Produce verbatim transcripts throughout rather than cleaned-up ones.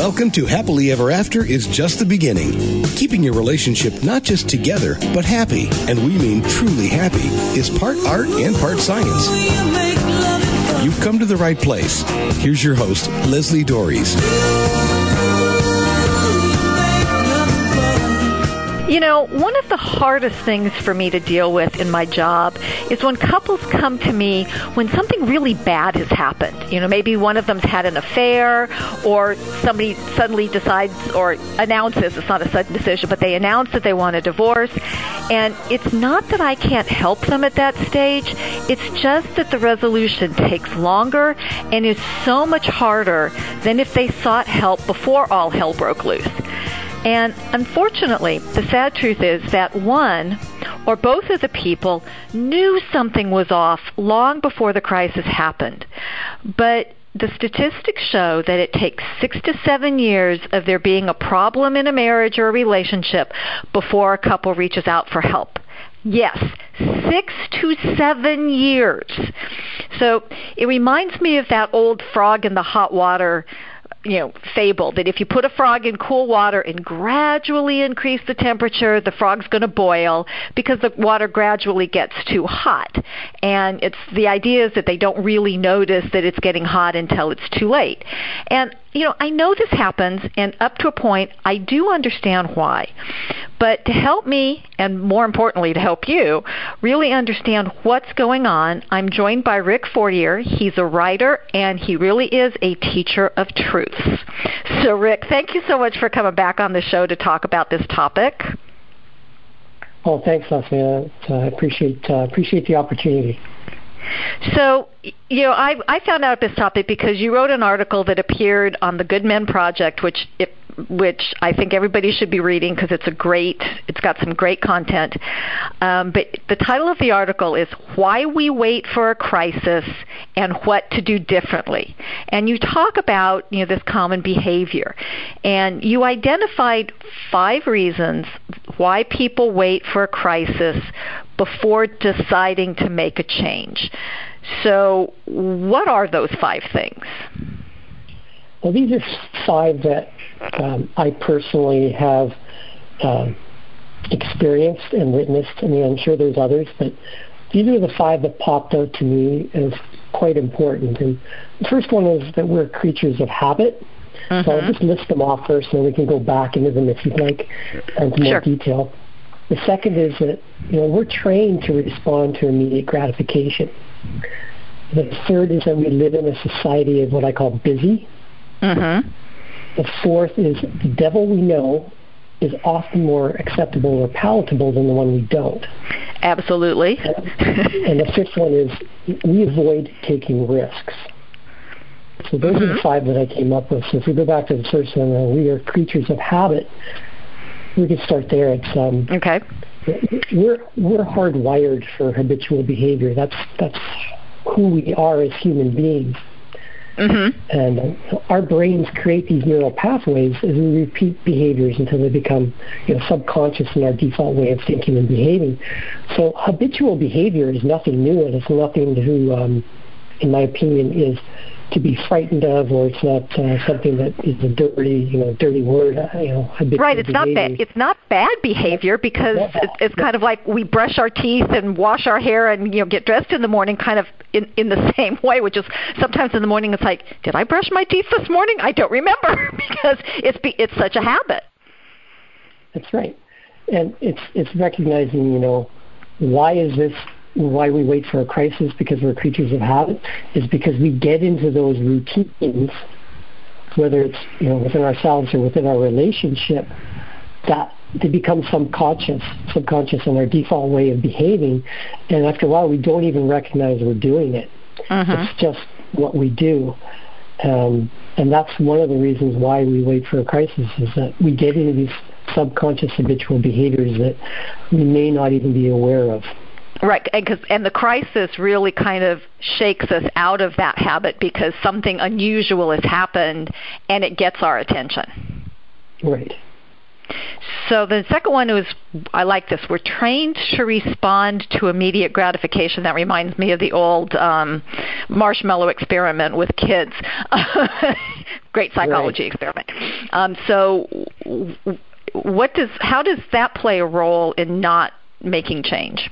Welcome to Happily Ever After is just the beginning. Keeping your relationship not just together, but happy, and we mean truly happy, is part art and part science. You've come to the right place. Here's your host, Leslie Dories. You know, one of the hardest things for me to deal with in my job is when couples come to me when something really bad has happened. You know, maybe one of them's had an affair, or somebody suddenly decides or announces, it's not a sudden decision, but they announce that they want a divorce. And it's not that I can't help them at that stage. It's just that the resolution takes longer and is so much harder than if they sought help before all hell broke loose. And unfortunately, the sad truth is that one or both of the people knew something was off long before the crisis happened. But the statistics show that it takes six to seven years of there being a problem in a marriage or a relationship before a couple reaches out for help. Yes, six to seven years. So it reminds me of that old frog in the hot water, you know, fable, that if you put a frog in cool water and gradually increase the temperature, the frog's going to boil because the water gradually gets too hot. And it's the idea is that they don't really notice that it's getting hot until it's too late. And, you know, I know this happens, and up to a point, I do understand why. But to help me, and more importantly, to help you, really understand what's going on, I'm joined by Rick Fortier. He's a writer, and he really is a teacher of truths. So, Rick, thank you so much for coming back on the show to talk about this topic. Oh, thanks, Leslie. Uh, I appreciate uh, appreciate the opportunity. So, you know, I, I found out this topic because you wrote an article that appeared on the Good Men Project, which it, which I think everybody should be reading because it's a great, it's got some great content. Um, but the title of the article is Why We Wait for a Crisis and What to Do Differently. And you talk about, you know, this common behavior. And you identified five reasons why people wait for a crisis before deciding to make a change. So what are those five things? Well, these are five that um, I personally have um, experienced and witnessed. I mean, I'm sure there's others, but these are the five that popped out to me as quite important. And the first one is that we're creatures of habit. Mm-hmm. So I'll just list them off first, and then we can go back into them if you'd like, into more sure. detail. The second is that, you know, we're trained to respond to immediate gratification. The third is that we live in a society of what I call busy. Mm-hmm. The fourth is the devil we know is often more acceptable or palatable than the one we don't. Absolutely. And, and the fifth one is we avoid taking risks. So those mm-hmm. are the five that I came up with. So if we go back to the first one, uh, we are creatures of habit. We can start there. It's um, okay. We're we're hardwired for habitual behavior. That's that's who we are as human beings. Mm-hmm. And uh, our brains create these neural pathways as we repeat behaviors until they become, you know, subconscious in our default way of thinking and behaving. So habitual behavior is nothing new, and it's nothing to, um, in my opinion, is to be frightened of, or it's not uh, something that is a dirty, you know, dirty word. Uh, you know, right. It's behavior. not bad. It's not bad behavior because it's, it's kind of like we brush our teeth and wash our hair and, you know, get dressed in the morning, kind of in, in the same way. Which is sometimes in the morning it's like, did I brush my teeth this morning? I don't remember because it's be, it's such a habit. That's right, and it's it's recognizing, you know, why is this. Why we wait for a crisis, because we're creatures of habit, is because we get into those routines, whether it's, you know, within ourselves or within our relationship, that they become subconscious, subconscious in our default way of behaving, and after a while we don't even recognize we're doing it. Uh-huh. It's just what we do. Um, and that's one of the reasons why we wait for a crisis, is that we get into these subconscious habitual behaviors that we may not even be aware of. Right, and, cause, and the crisis really kind of shakes us out of that habit because something unusual has happened and it gets our attention. Right. So the second one is, I like this, we're trained to respond to immediate gratification. That reminds me of the old um, marshmallow experiment with kids. Great psychology right. experiment. Um, so, what does how does that play a role in not making change?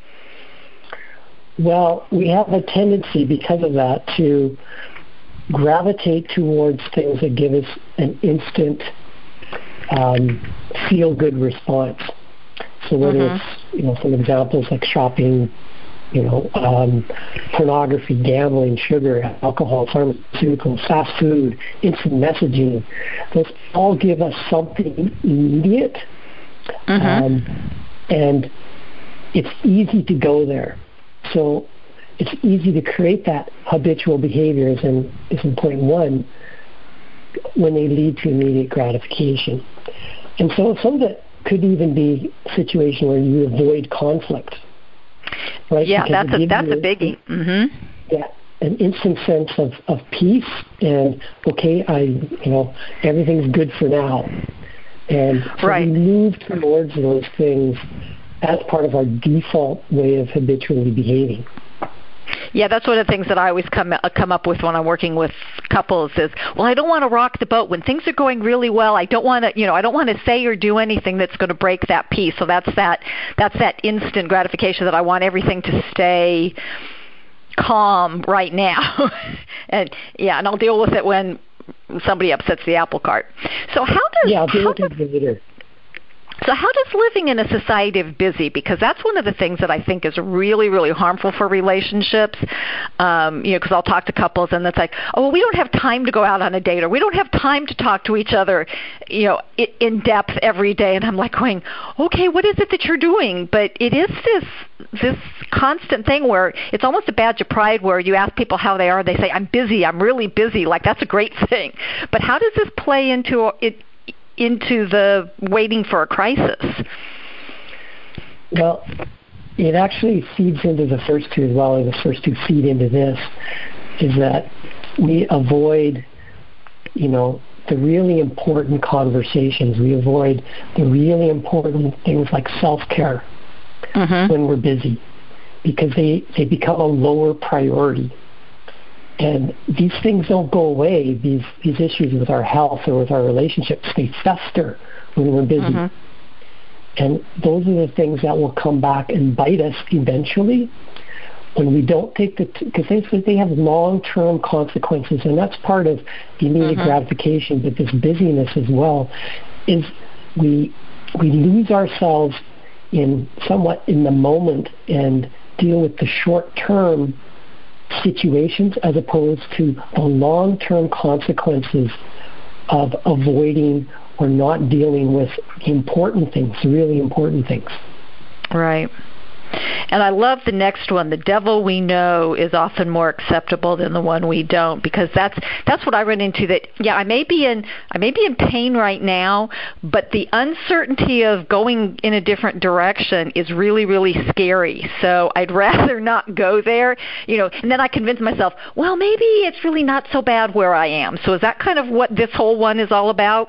Well, we have a tendency because of that to gravitate towards things that give us an instant um, feel-good response. So whether mm-hmm. it's, you know, some examples like shopping, you know, um, pornography, gambling, sugar, alcohol, pharmaceuticals, fast food, instant messaging, those all give us something immediate. Mm-hmm. Um, and it's easy to go there. So it's easy to create that habitual behaviors, and is in point one, when they lead to immediate gratification. And so some of it could even be a situation where you avoid conflict. Right? Yeah, because that's a that's a biggie. Mm-hmm. Yeah, an instant sense of, of peace and, okay, I you know, everything's good for now. And so right. we move towards those things as part of our default way of habitually behaving. Yeah, that's one of the things that I always come uh, come up with when I'm working with couples is, well, I don't want to rock the boat when things are going really well. I don't want to, you know, I don't want to say or do anything that's going to break that peace. So that's that that's that instant gratification that I want everything to stay calm right now. and yeah, and I'll deal with it when somebody upsets the apple cart. So how does yeah, I'll deal how with it later. So how does living in a society of busy, because that's one of the things that I think is really, really harmful for relationships, um, you know, because I'll talk to couples and it's like, oh, well, we don't have time to go out on a date, or we don't have time to talk to each other, you know, in depth every day. And I'm like going, okay, what is it that you're doing? But it is this this constant thing where it's almost a badge of pride where you ask people how they are, they say, I'm busy, I'm really busy. Like, that's a great thing. But how does this play into it? into the waiting for a crisis? Well, it actually feeds into the first two as well, or the first two feed into this, is that we avoid, you know, the really important conversations. We avoid the really important things like self-care mm-hmm. when we're busy, because they, they become a lower priority. And these things don't go away. These these issues with our health or with our relationships, they fester when we're busy. Mm-hmm. And those are the things that will come back and bite us eventually when we don't take the, because t- they, they have long-term consequences, and that's part of the immediate mm-hmm. gratification, but this busyness as well, is we we lose ourselves in somewhat in the moment and deal with the short-term situations as opposed to the long-term consequences of avoiding or not dealing with important things, really important things. Right. And I love the next one. The devil we know is often more acceptable than the one we don't, because that's that's what I run into. That yeah, I may be in I may be in pain right now, but the uncertainty of going in a different direction is really, really scary. So I'd rather not go there, you know. And then I convince myself, well, maybe it's really not so bad where I am. So is that kind of what this whole one is all about?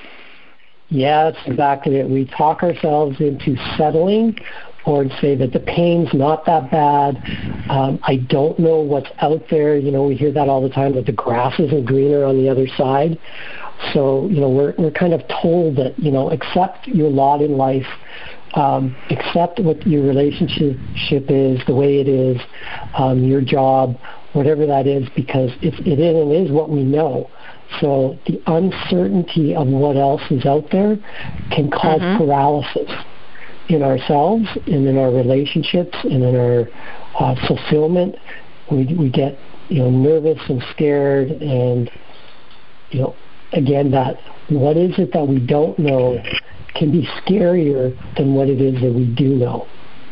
Yeah, that's exactly it. We talk ourselves into settling, or say that the pain's not that bad. Um, I don't know what's out there. You know, we hear that all the time, that the grass isn't greener on the other side. So, you know, we're we're kind of told that, you know, accept your lot in life, um, accept what your relationship is, the way it is, um, your job, whatever that is, because it's, it is and is what we know. So the uncertainty of what else is out there can cause mm-hmm. paralysis in ourselves and in our relationships and in our uh, fulfillment. We we get, you know, nervous and scared, and, you know, again, that what is it that we don't know can be scarier than what it is that we do know.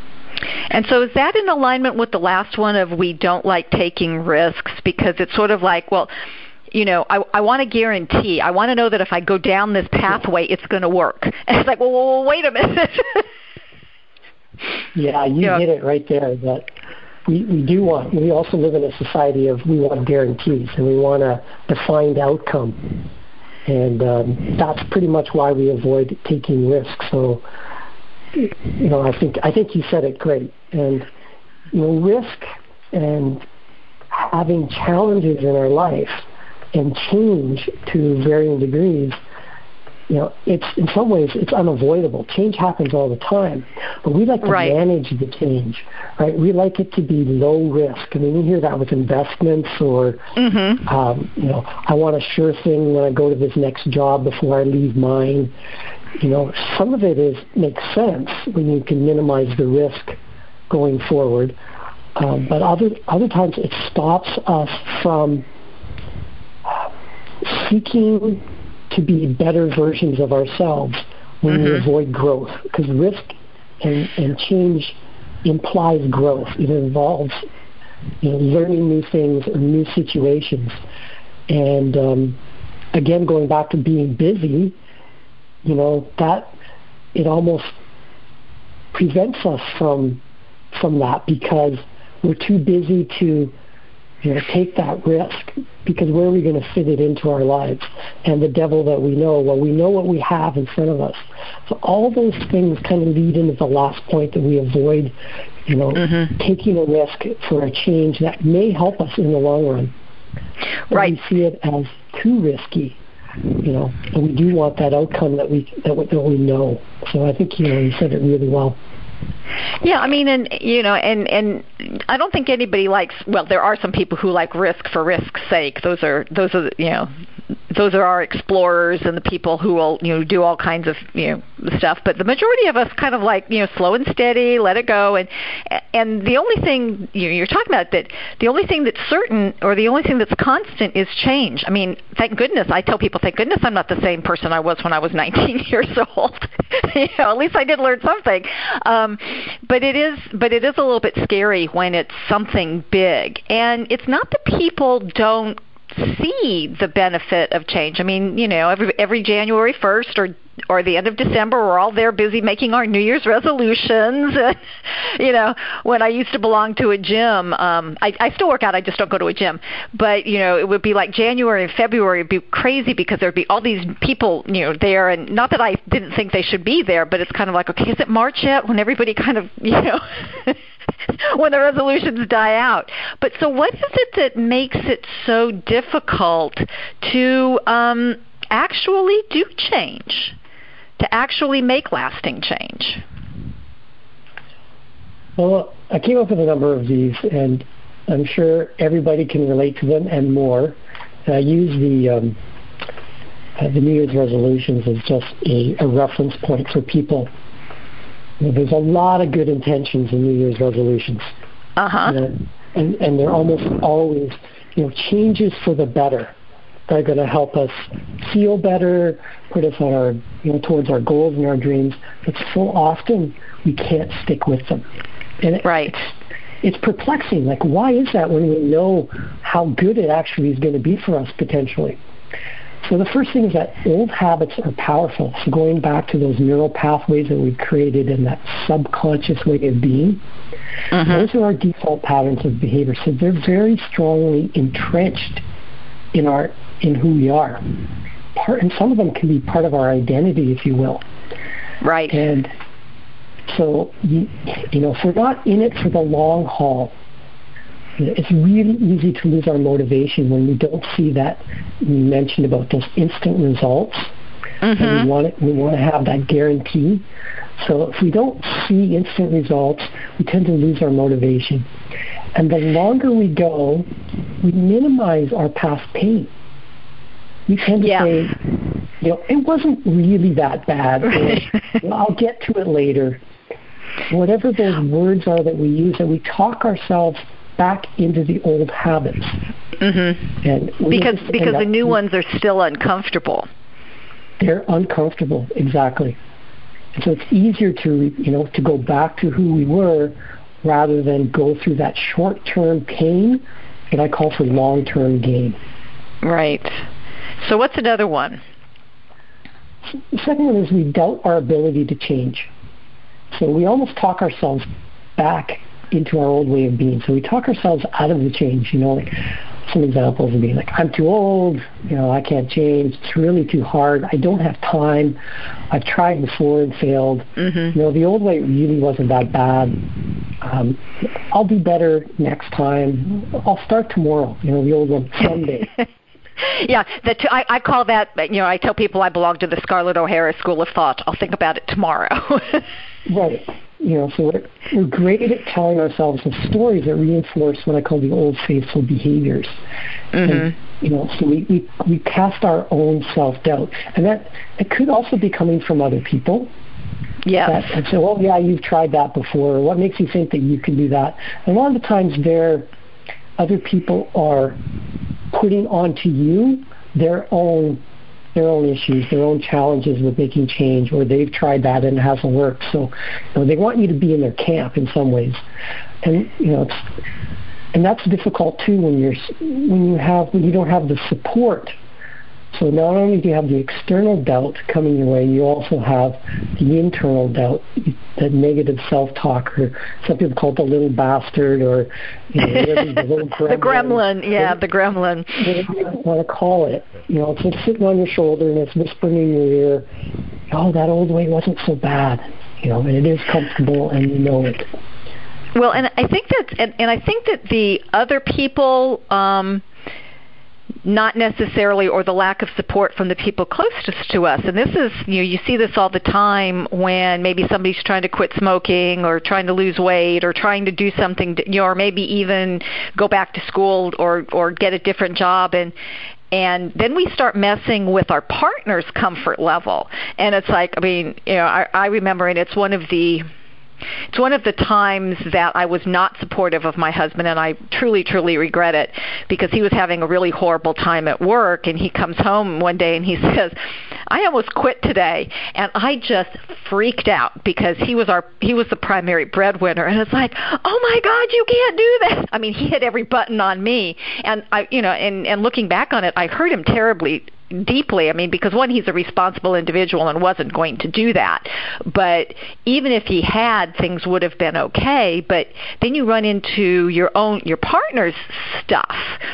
And so is that in alignment with the last one of we don't like taking risks? Because it's sort of like, well, you know, I, I want to guarantee. I want to know that if I go down this pathway, it's going to work. And it's like, well, well, well wait a minute. Yeah, you yeah. hit it right there. That we, we do want, we also live in a society of we want guarantees, and we want a defined outcome. And um, that's pretty much why we avoid taking risks. So, you know, I think I think you said it great. And, you know, risk and having challenges in our life and change to varying degrees you know, it's in some ways it's unavoidable. Change happens all the time, but we like to right. manage the change, right? We like it to be low risk. I mean, you hear that with investments or, mm-hmm. um, you know, I want a sure thing when I go to this next job before I leave mine. You know, some of it is makes sense when you can minimize the risk going forward, um, but other other times it stops us from seeking to be better versions of ourselves when mm-hmm. we avoid growth, because risk and, and change implies growth. It involves, you know, learning new things or new situations. And um, again, going back to being busy, you know, that it almost prevents us from from that because we're too busy to, you know, take that risk, because where are we going to fit it into our lives? And the devil that we know, well, we know what we have in front of us. So all those things kind of lead into the last point, that we avoid, you know, mm-hmm. taking a risk for a change that may help us in the long run. But right. we see it as too risky, you know, and we do want that outcome that we that we, that we know. So I think, you know, you said it really well. Yeah, I mean, and you know, and and I don't think anybody likes. Well, there are some people who like risk for risk's sake. Those are those are you know, those are our explorers and the people who will, you know, do all kinds of, you know, stuff. But the majority of us kind of like, you know, slow and steady, let it go. And and the only thing, you know, you're talking about, that the only thing that's certain, or the only thing that's constant, is change. I mean, thank goodness. I tell people, thank goodness I'm not the same person I was when I was nineteen years old. You know, at least I did learn something. Um, but it is, but it is a little bit scary when it's something big, and it's not that people don't see the benefit of change. I mean, you know, every every January first or or the end of December, we're all there busy making our New Year's resolutions. You know, when I used to belong to a gym, um, I, I still work out, I just don't go to a gym. But, you know, it would be like January and February would be crazy because there'd be all these people, you know, there. And not that I didn't think they should be there, but it's kind of like, okay, is it March yet? When everybody kind of, you know, when the resolutions die out. But so what is it that makes it so difficult to um, actually do change? To actually make lasting change? Well, I came up with a number of these, and I'm sure everybody can relate to them and more. And I use the um, uh, the New Year's resolutions as just a, a reference point for people. You know, there's a lot of good intentions in New Year's resolutions. Uh-huh. You know, and, and they're almost always, you know, changes for the better. They're going to help us feel better, put us on our, you know, towards our goals and our dreams. But so often we can't stick with them. And it, right. It's, it's perplexing. Like, why is that when we know how good it actually is going to be for us potentially? So the first thing is that old habits are powerful. So going back to those neural pathways that we've created in that subconscious way of being, mm-hmm. those are our default patterns of behavior. So they're very strongly entrenched in our in who we are. Part, and some of them can be part of our identity, if you will. Right. And so, you, you know, if we're not in it for the long haul, it's really easy to lose our motivation when we don't see that. You mentioned about those instant results. Mm-hmm. And we want it, we want to have that guarantee. So if we don't see instant results, we tend to lose our motivation. And the longer we go, we minimize our past pain. We tend to yeah. say, you know, it wasn't really that bad. Or, well, I'll get to it later. Whatever those words are that we use, and we talk ourselves back into the old habits. Mm-hmm. And because because the new ones are still uncomfortable. They're uncomfortable, exactly. And so it's easier to, you know, to go back to who we were rather than go through that short-term pain that I call for long-term gain. Right. So what's another one? The second one is we doubt our ability to change. So we almost talk ourselves back into our old way of being. So we talk ourselves out of the change. You know, like some examples would be like, I'm too old, you know, I can't change, it's really too hard, I don't have time, I've tried before and failed. Mm-hmm. You know, the old way really wasn't that bad. Um, I'll do better next time. I'll start tomorrow. You know, the old one, someday. Yeah, the t- I, I call that, you know, I tell people I belong to the Scarlett O'Hara School of Thought. I'll think about it tomorrow. Right. You know, so we're, we're great at telling ourselves the stories that reinforce what I call the old faithful behaviors. Mm-hmm. And, you know, so we, we, we cast our own self-doubt. And that it could also be coming from other people. Yes. And so, well, yeah, you've tried that before. What makes you think that you can do that? And a lot of the times they're, other people are putting onto you their own their own issues, their own challenges with making change, or they've tried that and it hasn't worked. So, you know, they want you to be in their camp in some ways, and you know, it's, and that's difficult too when you're when you have when you don't have the support. So not only do you have the external doubt coming your way, you also have the internal doubt, that negative self-talk, or some people call it the little bastard, or you know, the little gremlin. The gremlin, yeah, the gremlin. Whatever you want to call it. You know, it's like sitting on your shoulder and it's whispering in your ear, oh, that old way wasn't so bad. You know, and it is comfortable and you know it. Well, and I think that, and, and I think that the other people, um, not necessarily, or the lack of support from the people closest to us. And this is, you know, you see this all the time when maybe somebody's trying to quit smoking or trying to lose weight or trying to do something, to, you know, or maybe even go back to school or, or get a different job. And, And then we start messing with our partner's comfort level. And it's like, I mean, you know, I, I remember, and it's one of the, It's one of the times that I was not supportive of my husband, and I truly, truly regret it, because he was having a really horrible time at work, and he comes home one day and he says, I almost quit today. And I just freaked out because he was our he was the primary breadwinner, and it's like, oh my God, you can't do that. I mean, he hit every button on me, and I, you know, and, and looking back on it, I hurt him terribly, deeply. I mean, because one, he's a responsible individual and wasn't going to do that. But even if he had, things would have been okay. But then you run into your own, your partner's stuff,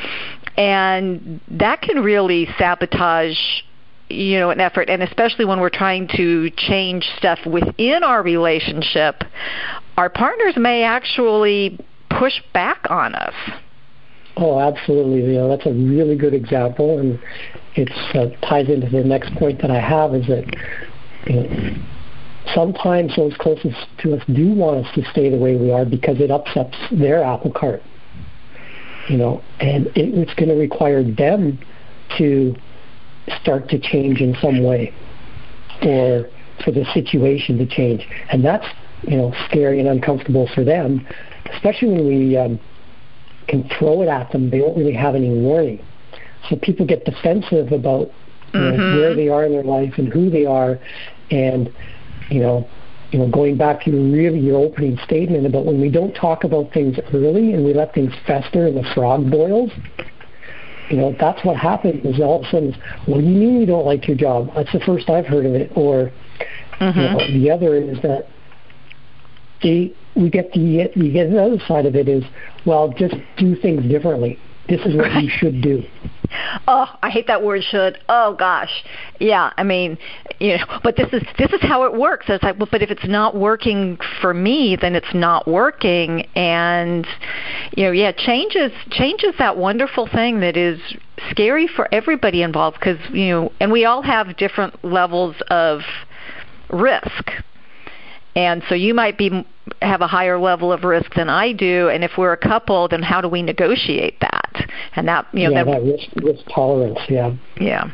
and that can really sabotage, you know, an effort. And especially when we're trying to change stuff within our relationship, our partners may actually push back on us. Oh, absolutely. You know, that's a really good example, and it uh, ties into the next point that I have, is that, you know, sometimes those closest to us do want us to stay the way we are because it upsets their apple cart. You know, and it, it's going to require them to start to change in some way, or for the situation to change, and that's, you know, scary and uncomfortable for them, especially when we um, can throw it at them. They don't really have any warning. So people get defensive about, you know, mm-hmm. where they are in their life and who they are. And, you know, you know, going back to your, really your opening statement about when we don't talk about things early and we let things fester and the frog boils, you know, that's what happens. Is all of a sudden, what do you mean you don't like your job? That's the first I've heard of it. Or, mm-hmm. you know, the other is that they, we get the we get the other side of it is, well, just do things differently. This is what right. you should do. Oh, I hate that word "should." Oh gosh, yeah. I mean, you know, but this is this is how it works. It's like, well, but if it's not working for me, then it's not working. And you know, yeah, change is change is that wonderful thing that is scary for everybody involved, because you know, and we all have different levels of risk. And so you might be have a higher level of risk than I do, and if we're a couple, then how do we negotiate that? And that, you know, yeah, that, that risk, risk tolerance, yeah. Yeah.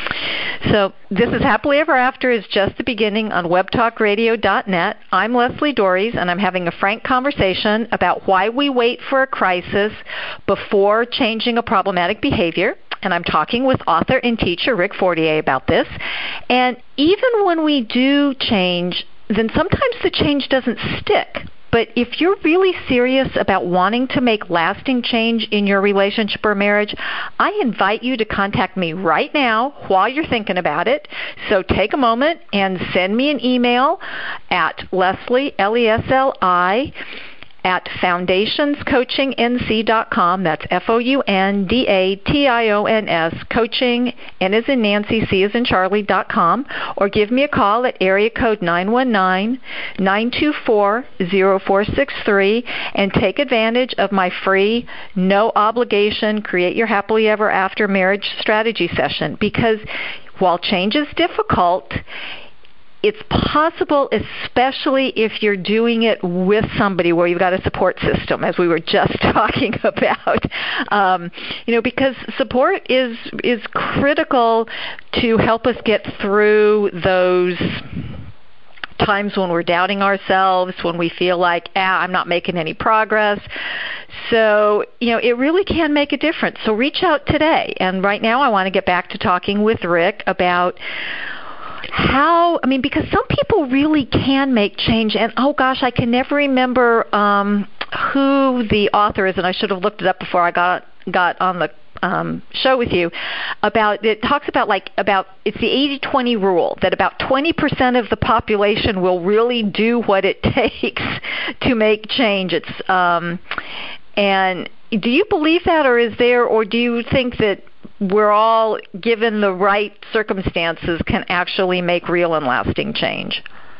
So this is Happily Ever After is just the beginning on web talk radio dot net. I'm Leslie Dories, and I'm having a frank conversation about why we wait for a crisis before changing a problematic behavior. And I'm talking with author and teacher Rick Fortier about this. And even when we do change, then sometimes the change doesn't stick. But if you're really serious about wanting to make lasting change in your relationship or marriage, I invite you to contact me right now while you're thinking about it. So take a moment and send me an email at Leslie, L E S L I, at foundations coaching n c dot com. That's F O U N D A T I O N S, coaching, N as in Nancy, C as in Charlie, dot com, or give me a call at area code nine one nine, nine two four, zero four six three and take advantage of my free, no obligation, Create Your Happily Ever After Marriage Strategy session. Because while change is difficult, it's possible, especially if you're doing it with somebody where you've got a support system, as we were just talking about. Um, you know, because support is is critical to help us get through those times when we're doubting ourselves, when we feel like, ah, I'm not making any progress. So, you know, it really can make a difference. So reach out today. And right now I want to get back to talking with Rick about how, I mean, because some people really can make change. And, oh, gosh, I can never remember um, who the author is, and I should have looked it up before I got got on the um, show with you. About it talks about like about it's the eighty twenty rule, that about twenty percent of the population will really do what it takes to make change. It's um, and do you believe that, or is there, or do you think that we're all, given the right circumstances, can actually make real and lasting change?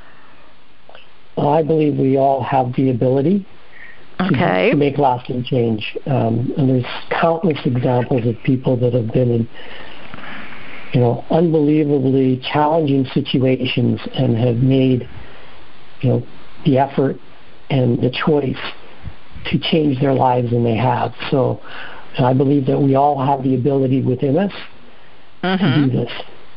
Well, I believe we all have the ability okay. to, to make lasting change. Um, and there's countless examples of people that have been in, you know, unbelievably challenging situations and have made, you know, the effort and the choice to change their lives, and they have. So I believe that we all have the ability within us mm-hmm. to do this.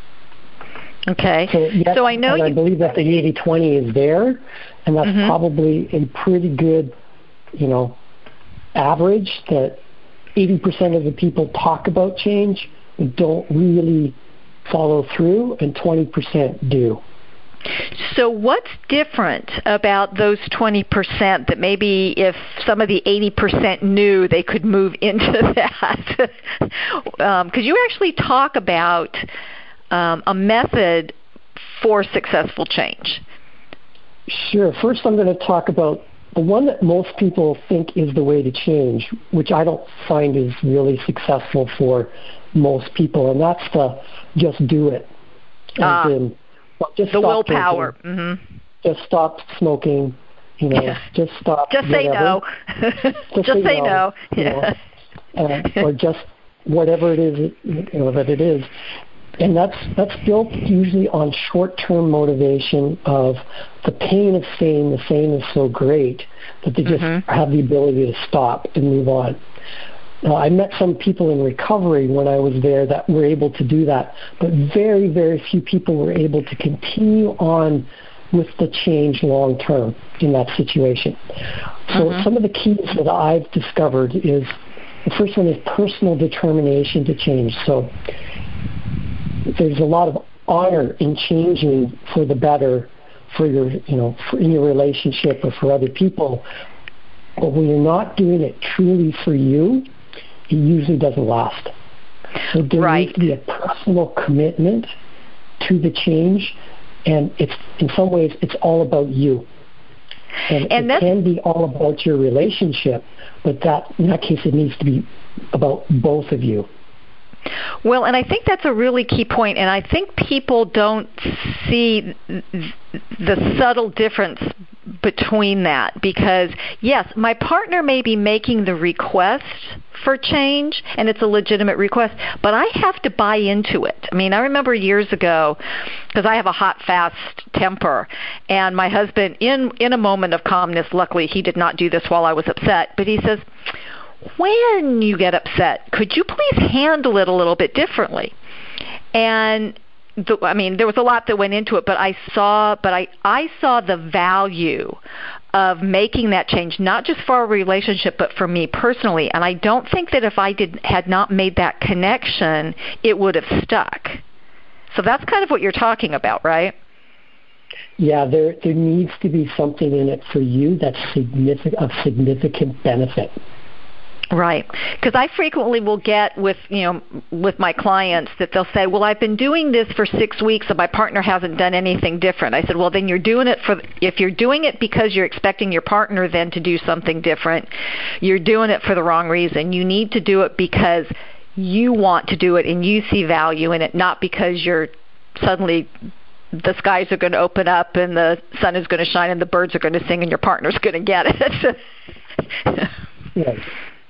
Okay. So, yes, so I know and you... I believe that the eighty twenty is there, and that's mm-hmm. probably a pretty good, you know, average, that eighty percent of the people talk about change and don't really follow through, and twenty percent do. So what's different about those twenty percent that maybe if some of the eighty percent knew, they could move into that? Because um, you actually talk about um, a method for successful change. Sure. First, I'm going to talk about the one that most people think is the way to change, which I don't find is really successful for most people, and that's the just do it. Ah. In, well, just the stop willpower. drinking, mm-hmm. Just stop smoking. You know, yeah. just stop. Just whatever. say no. just, just say, say no. no. Yeah. You know, uh, or just whatever it is, you know, that it is, and that's that's built usually on short-term motivation of the pain of saying the same is so great that they just mm-hmm. have the ability to stop and move on. Now, I met some people in recovery when I was there that were able to do that, but very, very few people were able to continue on with the change long term in that situation. So mm-hmm. some of the keys that I've discovered is, the first one is personal determination to change. So there's a lot of honor in changing for the better, for your, you know, for in your relationship or for other people. But when you're not doing it truly for you, it usually doesn't last. So there right. needs to be a personal commitment to the change, and it's in some ways it's all about you. And, and it can be all about your relationship, but that in that case it needs to be about both of you. Well, and I think that's a really key point, and I think people don't see the subtle difference between that, because, yes, my partner may be making the request for change, and it's a legitimate request, but I have to buy into it. I mean, I remember years ago, because I have a hot, fast temper, and my husband, in, in a moment of calmness, luckily he did not do this while I was upset, but he says, when you get upset, could you please handle it a little bit differently? And the, I mean, there was a lot that went into it, but I saw, but I, I saw the value of making that change, not just for our relationship, but for me personally. And I don't think that if I did had not made that connection, it would have stuck. So that's kind of what you're talking about, right? Yeah, there there needs to be something in it for you that's significant, of significant benefit. Right. Because I frequently will get with, you know, with my clients that they'll say, well, I've been doing this for six weeks and my partner hasn't done anything different. I said, well, then you're doing it for, if you're doing it because you're expecting your partner then to do something different, you're doing it for the wrong reason. You need to do it because you want to do it and you see value in it, not because you're suddenly the skies are going to open up and the sun is going to shine and the birds are going to sing and your partner's going to get it. Yes.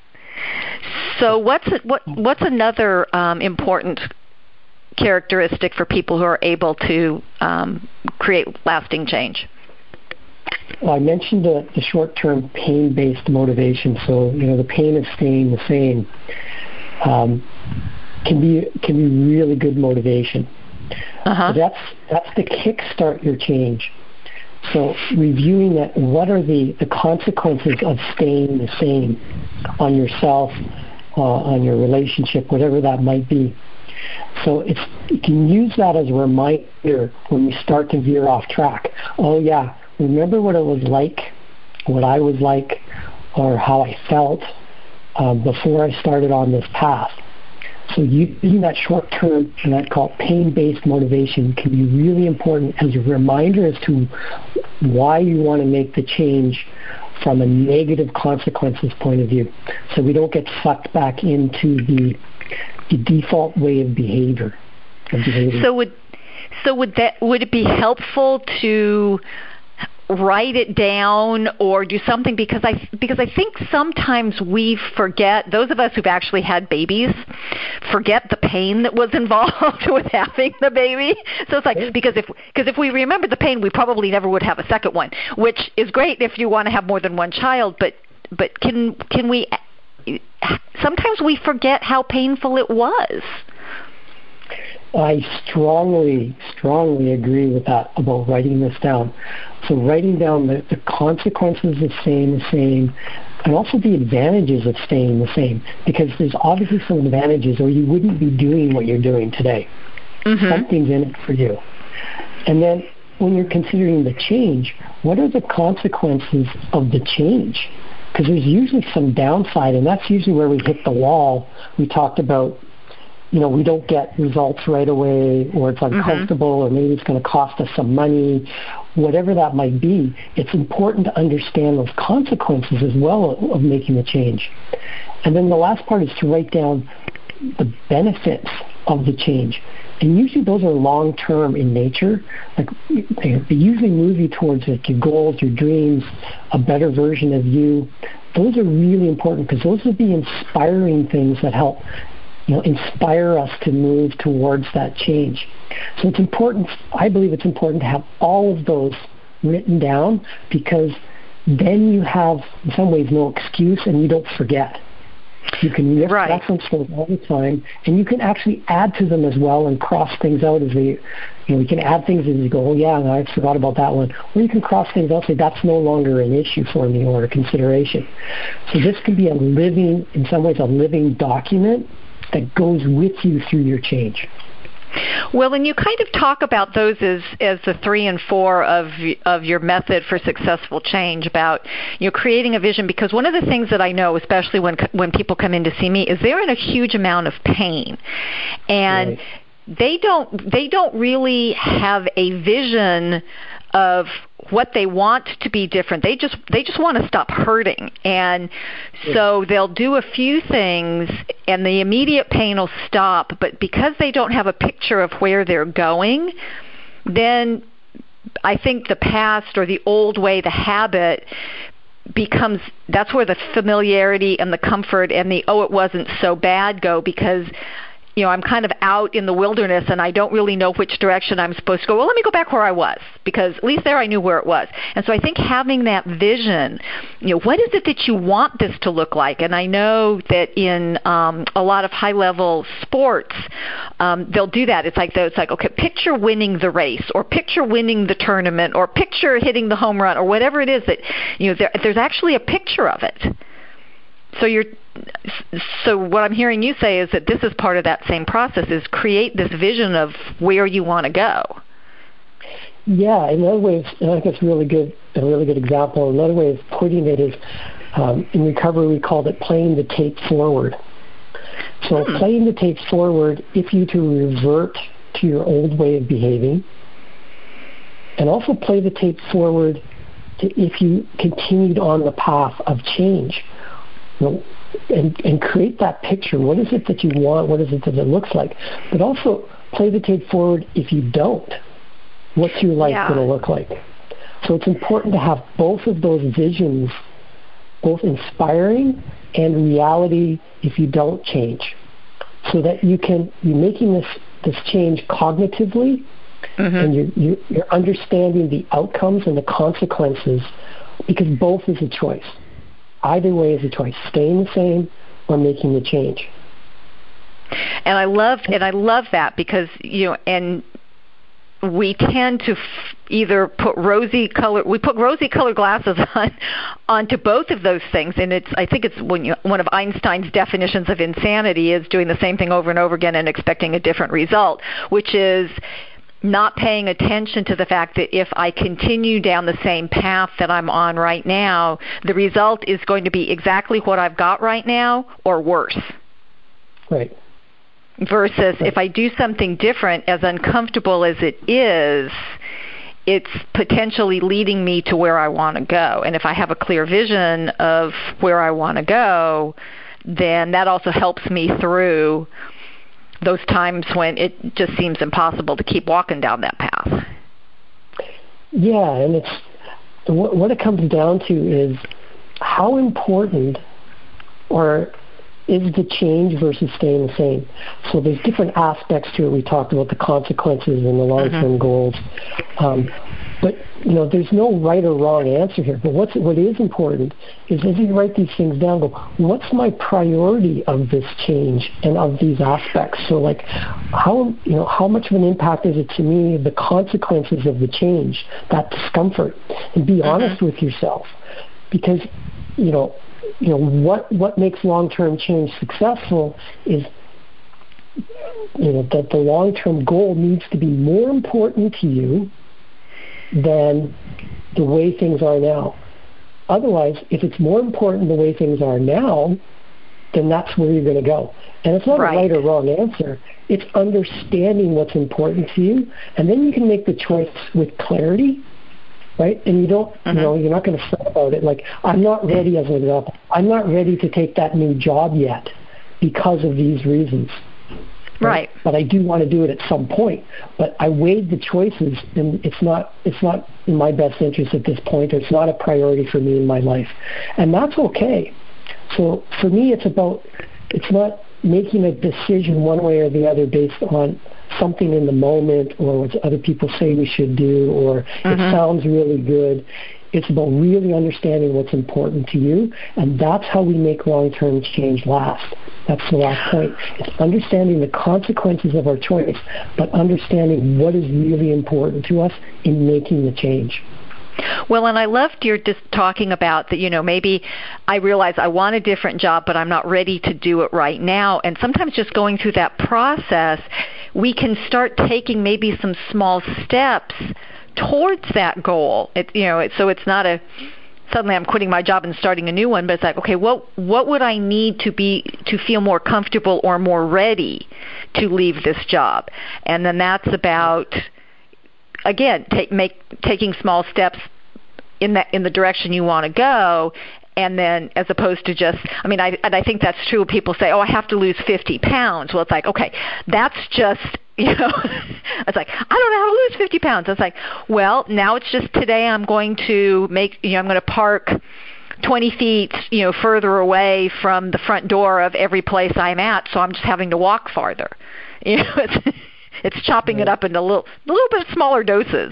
So what's what what's another um, important characteristic for people who are able to um, create lasting change? Well, I mentioned the, the short-term pain-based motivation. So you know the pain of staying the same um, can be can be really good motivation. Uh-huh. So that's that's the kickstart your change. So reviewing that, what are the, the consequences of staying the same on yourself, uh, on your relationship, whatever that might be. So it's, you can use that as a reminder when you start to veer off track. Oh yeah, remember what it was like, what I was like, or how I felt uh, before I started on this path. So using that short-term, and that called pain-based motivation, can be really important as a reminder as to why you want to make the change from a negative consequences point of view, so we don't get sucked back into the, the default way of behavior. Of behavior. So would so would that would it be helpful to write it down or do something, because I because I think sometimes we forget, those of us who've actually had babies forget the pain that was involved with having the baby. So it's like, because if because if we remember the pain, we probably never would have a second one, which is great if you want to have more than one child, but but can can we sometimes we forget how painful it was. I strongly, strongly agree with that about writing this down. So writing down the, the consequences of staying the same, and also the advantages of staying the same, because there's obviously some advantages or you wouldn't be doing what you're doing today. Mm-hmm. Something's in it for you. And then when you're considering the change, what are the consequences of the change? Because there's usually some downside, and that's usually where we hit the wall. We talked about, you know, we don't get results right away, or it's uncomfortable, mm-hmm. or maybe it's going to cost us some money, whatever that might be. It's important to understand those consequences as well of, of making the change. And then the last part is to write down the benefits of the change. And usually those are long-term in nature. Like they, they usually move you towards like, your goals, your dreams, a better version of you. Those are really important because those are the inspiring things that help, you know, inspire us to move towards that change. So it's important, I believe it's important to have all of those written down, because then you have, in some ways, no excuse and you don't forget. You can right. reference those all the time, and you can actually add to them as well and cross things out as we, you know, you can add things as you go, oh yeah, I forgot about that one. Or you can cross things out and say, that's no longer an issue for me or a consideration. So this can be a living, in some ways, a living document that goes with you through your change. Well, and you kind of talk about those as, as the three and four of of your method for successful change, about, you know, creating a vision, because one of the things that I know, especially when when people come in to see me, is they're in a huge amount of pain, and right. they don't they don't really have a vision of what they want to be different. They just they just want to stop hurting. And so they'll do a few things and the immediate pain will stop, but because they don't have a picture of where they're going, then I think the past or the old way, the habit, becomes, that's where the familiarity and the comfort and the, oh, it wasn't so bad go, because you know, I'm kind of out in the wilderness and I don't really know which direction I'm supposed to go. Well, let me go back where I was, because at least there I knew where it was. And so I think having that vision, you know, what is it that you want this to look like? And I know that in um, a lot of high-level sports, um, they'll do that. It's like, it's like, okay, picture winning the race, or picture winning the tournament, or picture hitting the home run, or whatever it is that, you know, there, there's actually a picture of it. So you're, so what I'm hearing you say is that this is part of that same process, is create this vision of where you want to go. Yeah, in other ways, I think it's really good, a really good example. Another way of putting it is, Um, in recovery, we called it playing the tape forward. So hmm. playing the tape forward, if you to revert to your old way of behaving, and also play the tape forward to if you continued on the path of change. You know, and, and create that picture. What is it that you want? What is it that it looks like? But also play the tape forward if you don't. What's your life yeah. going to look like? So it's important to have both of those visions, both inspiring and reality if you don't change, so that you can, you're making this, this change cognitively, mm-hmm. and you're, you're, you're understanding the outcomes and the consequences, because both is a choice. Either way is a choice, staying the same or making the change. And I love, and I love that because, you know, and we tend to f- either put rosy color, we put rosy colored glasses on onto both of those things, and it's, I think it's when you, one of Einstein's definitions of insanity is doing the same thing over and over again and expecting a different result, which is not paying attention to the fact that if I continue down the same path that I'm on right now, the result is going to be exactly what I've got right now or worse. Right. Versus if I do something different, as uncomfortable as it is, it's potentially leading me to where I want to go. And if I have a clear vision of where I want to go, then that also helps me through those times when it just seems impossible to keep walking down that path. Yeah, and it's what, what it comes down to is how important or is the change versus staying the same. So there's different aspects to it. We talked about the consequences and the long-term mm-hmm. goals. Um, but, you know, there's no right or wrong answer here. But what's, what is important is as you write these things down, go, what's my priority of this change and of these aspects? So, like, how, you know, how much of an impact is it to me, the consequences of the change, that discomfort? And be mm-hmm. honest with yourself. Because, you know, you know, what, what makes long-term change successful is, you know, that the long-term goal needs to be more important to you than the way things are now. Otherwise, if it's more important the way things are now, then that's where you're going to go. And it's not right. a right or wrong answer. It's understanding what's important to you, and then you can make the choice with clarity. Right? And you don't, mm-hmm. you know, you're not going to fret about it. Like, I'm not ready, as an example, I'm not ready to take that new job yet because of these reasons. Right. right. But I do want to do it at some point. But I weighed the choices, and it's not, it's not in my best interest at this point. It's not a priority for me in my life. And that's okay. So for me, it's about, it's not making a decision one way or the other based on something in the moment or what other people say we should do, or mm-hmm. it sounds really good. It's about really understanding what's important to you, and that's how we make long-term change last. That's the last point. It's understanding the consequences of our choice, but understanding what is really important to us in making the change. Well, and I loved your just talking about that, you know, maybe I realize I want a different job, but I'm not ready to do it right now. And sometimes just going through that process, we can start taking maybe some small steps towards that goal. It, you know, it, so it's not a suddenly I'm quitting my job and starting a new one, but it's like, okay, what what would I need to be to feel more comfortable or more ready to leave this job? And then that's about, again, take, make, taking small steps in that in the direction you want to go, and then as opposed to just, I mean, I and I think that's true. People say, oh, I have to lose fifty pounds. Well, it's like, okay, that's just, you know, it's like, I don't know how to lose fifty pounds. It's like, well, now it's just today I'm going to make, you know, I'm going to park twenty feet, you know, further away from the front door of every place I'm at, so I'm just having to walk farther. You know, it's it's chopping right. it up into a little, a little bit smaller doses.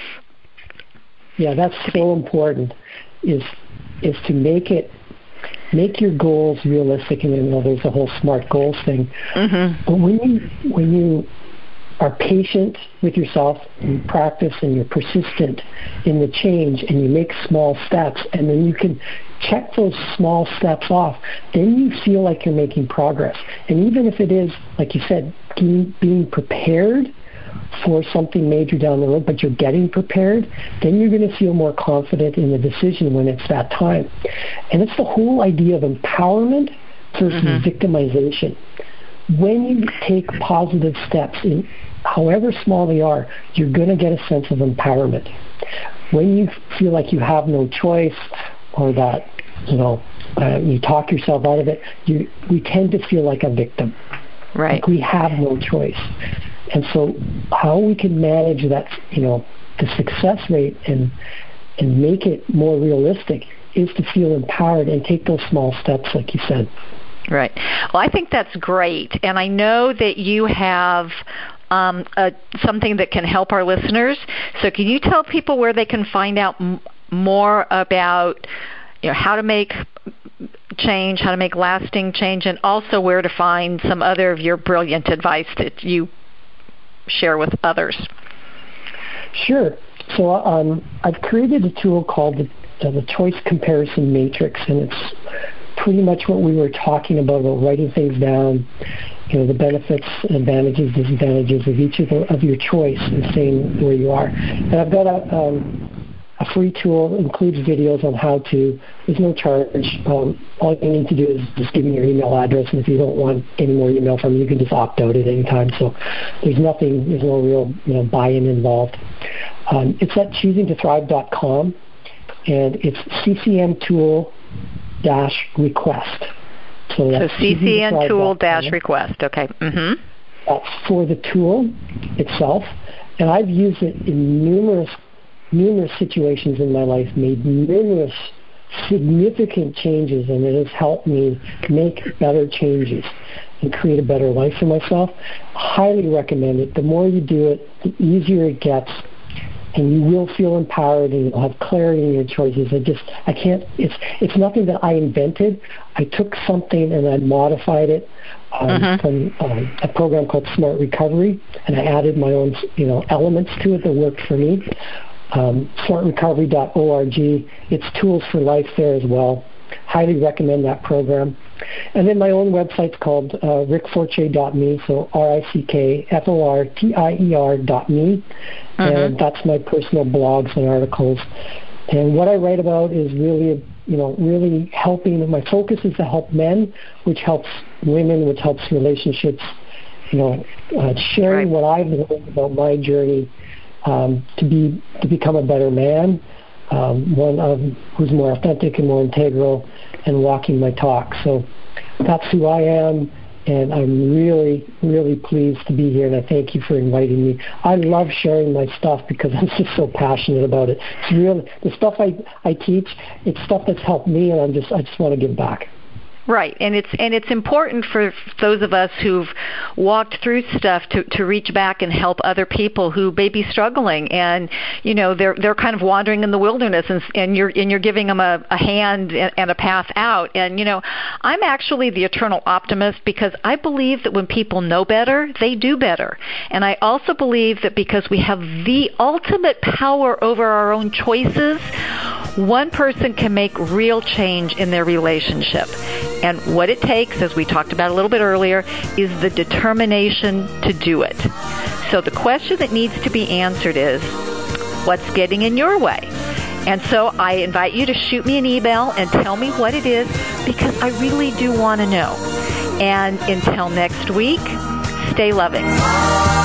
Yeah, that's so important, is is to make it, make your goals realistic. And you know, there's a whole SMART goals thing. Mm-hmm. But when you, when you are patient with yourself and you practice and you're persistent in the change and you make small steps, and then you can check those small steps off, then you feel like you're making progress. And even if it is, like you said, being, being prepared for something major down the road, but you're getting prepared, then you're going to feel more confident in the decision when it's that time. And it's the whole idea of empowerment versus mm-hmm. victimization. When you take positive steps, in however small they are, you're going to get a sense of empowerment. When you feel like you have no choice, or that, you know, uh, you talk yourself out of it, you, we tend to feel like a victim. Right. Like we have no choice. And so how we can manage that, you know, the success rate and and make it more realistic is to feel empowered and take those small steps, like you said. Right. Well, I think that's great. And I know that you have um, uh, something that can help our listeners. So can you tell people where they can find out m- more about, you know, how to make change, how to make lasting change, and also where to find some other of your brilliant advice that you share with others? Sure. So um, I've created a tool called the, uh, the Choice Comparison Matrix, and it's pretty much what we were talking about, about writing things down, you know, the benefits, advantages, disadvantages of each of, the, of your choice and saying where you are. And I've got a, um, a free tool, includes videos on how to. There's no charge. Um, all you need to do is just give me your email address, and if you don't want any more email from me, you can just opt out at any time. So there's nothing, there's no real, you know, buy-in involved. Um, it's at choosing to thrive dot com, and it's C C M tool dash request. So, that's so C C M tool dash request. Okay. Mm-hmm. That's for the tool itself, and I've used it in numerous numerous situations in my life, made numerous significant changes, and it has helped me make better changes and create a better life for myself. Highly recommend it. The more you do it, the easier it gets, and you will feel empowered, and you'll have clarity in your choices. I just, I can't, it's it's nothing that I invented. I took something and I modified it um, mm-hmm. from um, a program called Smart Recovery, and I added my own, you know, elements to it that worked for me. Um, smart recovery dot org. It's tools for life there as well. Highly recommend that program. And then my own website's called uh, rick fortier dot me, so R I C K F O R T I E R dot me. Mm-hmm. And that's my personal blogs and articles. And what I write about is really, you know, really helping. My focus is to help men, which helps women, which helps relationships. You know, uh, sharing right. what I've learned about my journey Um, to be to become a better man, um, one of who's more authentic and more integral, and walking my talk. So that's who I am, and I'm really, really pleased to be here, and I thank you for inviting me. I love sharing my stuff because I'm just so passionate about it. It's really the stuff I, I teach. It's stuff that's helped me, and I'm just I just want to give back. Right, and it's and it's important for those of us who've walked through stuff to, to reach back and help other people who may be struggling, and you know they're they're kind of wandering in the wilderness, and, and you're and you're giving them a, a hand and a path out. And you know, I'm actually the eternal optimist because I believe that when people know better, they do better, and I also believe that because we have the ultimate power over our own choices, one person can make real change in their relationship. And what it takes, as we talked about a little bit earlier, is the determination to do it. So the question that needs to be answered is, what's getting in your way? And so I invite you to shoot me an email and tell me what it is, because I really do want to know. And until next week, stay loving.